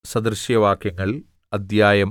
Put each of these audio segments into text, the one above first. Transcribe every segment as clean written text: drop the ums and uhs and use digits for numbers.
സദൃശവാക്യങ്ങൾ അദ്ധ്യായം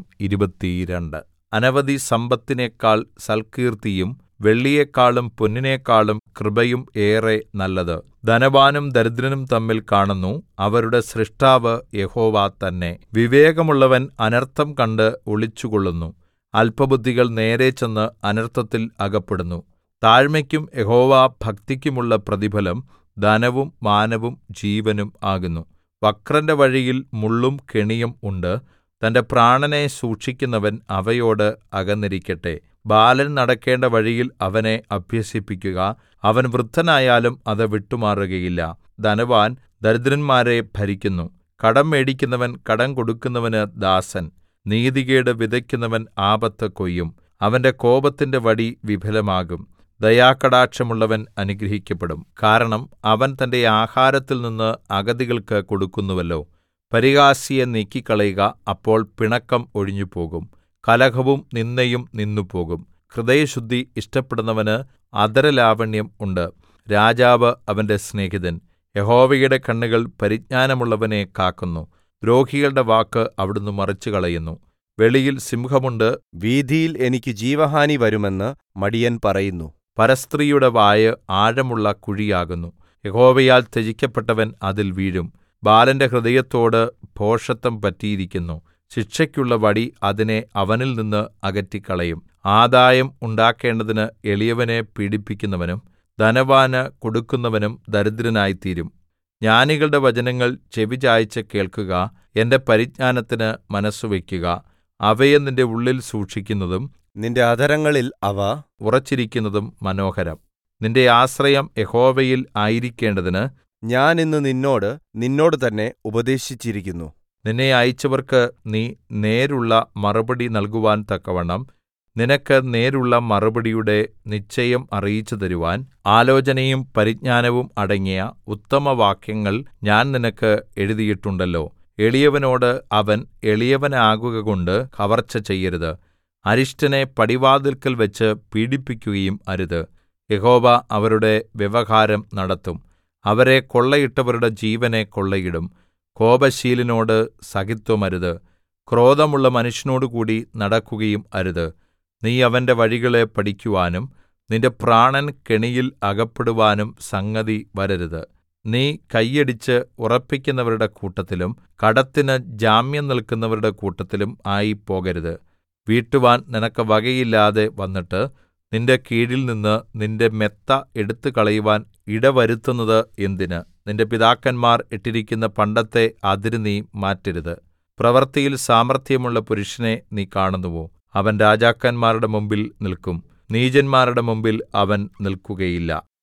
22. അനവധി സമ്പത്തിനെക്കാൾ സൽകീർത്തിയും വെള്ളിയെക്കാളും പൊന്നിനെക്കാളും കൃപയും ഏറെ നല്ലത്. ധനവാനും ദരിദ്രനും തമ്മിൽ കാണുന്നു, അവരുടെ സ്രഷ്ടാവ് യഹോവ തന്നെ. വിവേകമുള്ളവൻ അനർത്ഥം കണ്ട് ഒളിച്ചുകൊള്ളുന്നു, അല്പബുദ്ധികൾ നേരെ ചെന്ന് അനർത്ഥത്തിൽ അകപ്പെടുന്നു. താഴ്മയ്ക്കും യഹോവാഭക്തിക്കുമുള്ള പ്രതിഫലം ധനവും മാനവും ജീവനും ആകുന്നു. വക്രന്റെ വഴിയിൽ മുള്ളും കെണിയും ഉണ്ട്, തന്റെ പ്രാണനെ സൂക്ഷിക്കുന്നവൻ അവയോട് അകന്നിരിക്കട്ടെ. ബാലൻ നടക്കേണ്ട വഴിയിൽ അവനെ അഭ്യസിപ്പിക്കുക, അവൻ വൃദ്ധനായാലും അത് വിട്ടുമാറുകയില്ല. ധനവാൻ ദരിദ്രന്മാരെ ഭരിക്കുന്നു, കടം മേടിക്കുന്നവൻ കടം കൊടുക്കുന്നവന് ദാസൻ. നീതികേട് വിതയ്ക്കുന്നവൻ ആപത്ത് കൊയ്യും, അവന്റെ കോപത്തിന്റെ വടി വിഫലമാകും. ദയാകടാക്ഷമുള്ളവൻ അനുഗ്രഹിക്കപ്പെടും, കാരണം അവൻ തന്റെ ആഹാരത്തിൽ നിന്ന് അഗതികൾക്ക് കൊടുക്കുന്നുവല്ലോ. പരിഹാസിയെ നീക്കിക്കളയുക, അപ്പോൾ പിണക്കം ഒഴിഞ്ഞുപോകും, കലഹവും നിന്ദയും നിന്നുപോകും. ഹൃദയശുദ്ധി ഇഷ്ടപ്പെടുന്നവന് അധരലാവണ്യം ഉണ്ട്, രാജാവ് അവന്റെ സ്നേഹിതൻ. യഹോവയുടെ കണ്ണുകൾ പരിജ്ഞാനമുള്ളവനെ കാക്കുന്നു, ദ്രോഹികളുടെ വാക്ക് അവിടുന്ന് മറിച്ചുകളയുന്നു. വെളിയിൽ സിംഹമുണ്ട്, വീഥിയിൽ എനിക്ക് ജീവഹാനി വരുമെന്ന് മടിയൻ പറയുന്നു. പരസ്ത്രീയുടെ വായ് ആഴമുള്ള കുഴിയാകുന്നു, യഹോവയാൽ ത്യജിക്കപ്പെട്ടവൻ അതിൽ വീഴും. ബാലന്റെ ഹൃദയത്തോട് ഭോഷത്തം പറ്റിയിരിക്കുന്നു, ശിക്ഷയ്ക്കുള്ള വടി അതിനെ അവനിൽ നിന്ന് അകറ്റിക്കളയും. ആദായം ഉണ്ടാക്കേണ്ടതിന് എളിയവനെ പീഡിപ്പിക്കുന്നവനും ധനവാന് കൊടുക്കുന്നവനും ദരിദ്രനായിത്തീരും. ജ്ഞാനികളുടെ വചനങ്ങൾ ചെവിചായിച്ച് കേൾക്കുക, എന്റെ പരിജ്ഞാനത്തിന് മനസ്സുവെക്കുക. അവയെ നിന്റെ ഉള്ളിൽ സൂക്ഷിക്കുന്നതും നിന്റെ അധരങ്ങളിൽ അവ ഉറച്ചിരിക്കുന്നതും മനോഹരം. നിന്റെ ആശ്രയം യഹോവയിൽ ആയിരിക്കേണ്ടതിന് ഞാൻ ഇന്ന് നിന്നോട് തന്നെ ഉപദേശിച്ചിരിക്കുന്നു. നിന്നെ അയച്ചവർക്ക് നീ നേരുള്ള മറുപടി നൽകുവാൻ തക്കവണ്ണം നിനക്ക് നേരുള്ള മറുപടിയുടെ നിശ്ചയം അറിയിച്ചു തരുവാൻ ആലോചനയും പരിജ്ഞാനവും അടങ്ങിയ ഉത്തമവാക്യങ്ങൾ ഞാൻ നിനക്ക് എഴുതിയിട്ടുണ്ടല്ലോ. എളിയവനോട് അവൻ എളിയവനാകുകകൊണ്ട് കവർച്ച ചെയ്യരുത്, അരിഷ്ടനെ പടിവാതിൽക്കൽ വെച്ച് പീഡിപ്പിക്കുകയും അരുത്. യഹോവ അവരുടെ വ്യവഹാരം നടത്തും, അവരെ കൊള്ളയിട്ടവരുടെ ജീവനെ കൊള്ളയിടും. കോപശീലനോട് സഖിത്വമരുത്, ക്രോധമുള്ള മനുഷ്യനോടുകൂടി നടക്കുകയും അരുത്. നീ അവന്റെ വഴികളെ പഠിക്കുവാനും നിന്റെ പ്രാണൻ കെണിയിൽ അകപ്പെടുവാനും സംഗതി വരരുത്. നീ കൈയടിച്ച് ഉറപ്പിക്കുന്നവരുടെ കൂട്ടത്തിലും കടത്തിന് ജാമ്യം നിൽക്കുന്നവരുടെ കൂട്ടത്തിലും ആയിപ്പോകരുത്. വീട്ടുവാൻ നിനക്ക് വകയില്ലാതെ വന്നിട്ട് നിന്റെ കീഴിൽനിന്ന് നിന്റെ മെത്ത എടുത്തുകളയുവാൻ ഇടവരുത്തുന്നത് എന്തിന്? നിന്റെ പിതാക്കന്മാർ ഇട്ടിരിക്കുന്ന പണ്ടത്തെ അതിര് നീ മാറ്റരുത്. പ്രവൃത്തിയിൽ സാമർത്ഥ്യമുള്ള പുരുഷനെ നീ കാണുന്നുവോ? അവൻ രാജാക്കന്മാരുടെ മുമ്പിൽ നിൽക്കും, നീചന്മാരുടെ മുമ്പിൽ അവൻ നിൽക്കുകയില്ല.